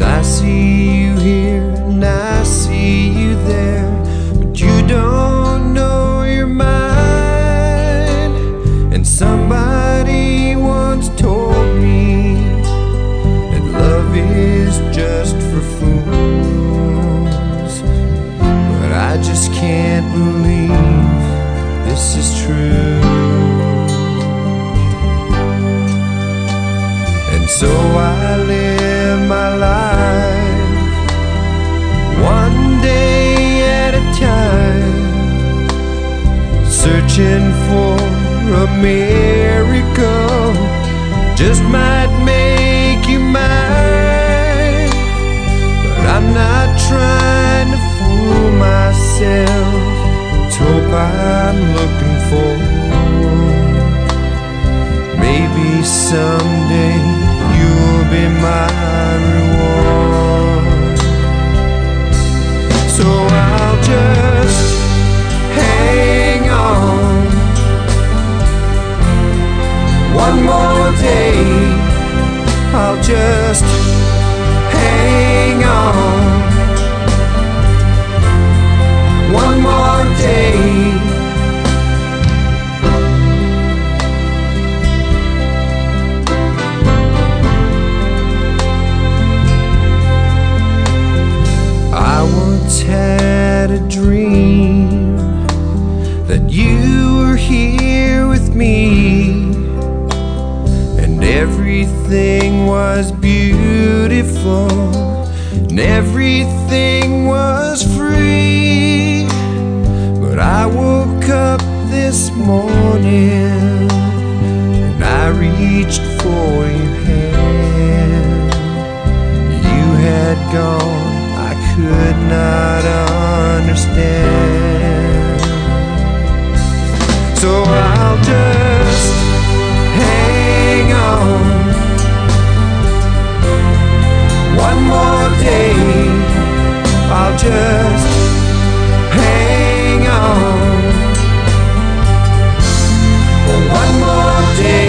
I see you here and I see you there, but you don't know you're mine. And somebody once told me that love is just for fools, but I just can't believe this is true. And so I live my life one day at a time, searching for a miracle just might make you mine. But I'm not trying to fool myself, it's hope I'm looking for. Maybe someday you'll be my reward. So I'll just hang on one more day. I'll just hang on one more day. Had a dream that you were here with me, and everything was beautiful and everything was free. But I woke up this morning and I reached for your hand. You had gone, I could not understand. So I'll just hang on one more day. I'll just hang on one more day.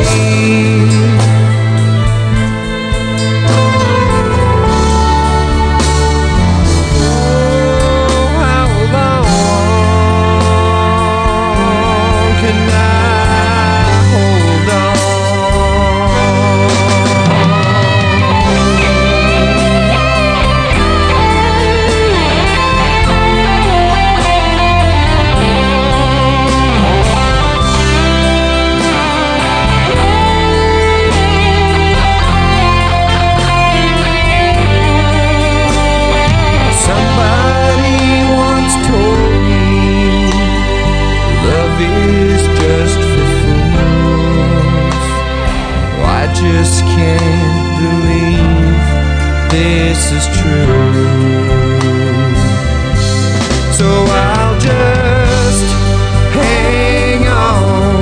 Just can't believe this is true. So I'll just hang on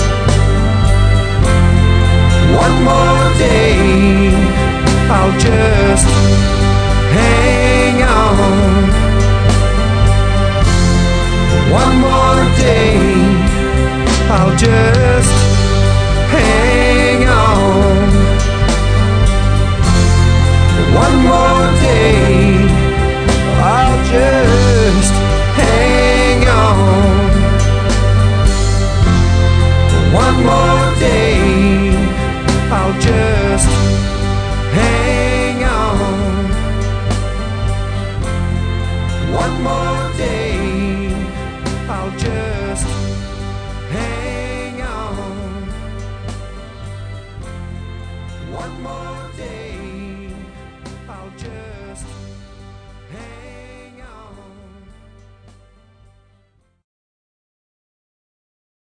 one more day. I'll just hang on one more day. I'll just hang on one more day. I'll just hang on one more day. I'll just hang on one more day. I'll just hang on one more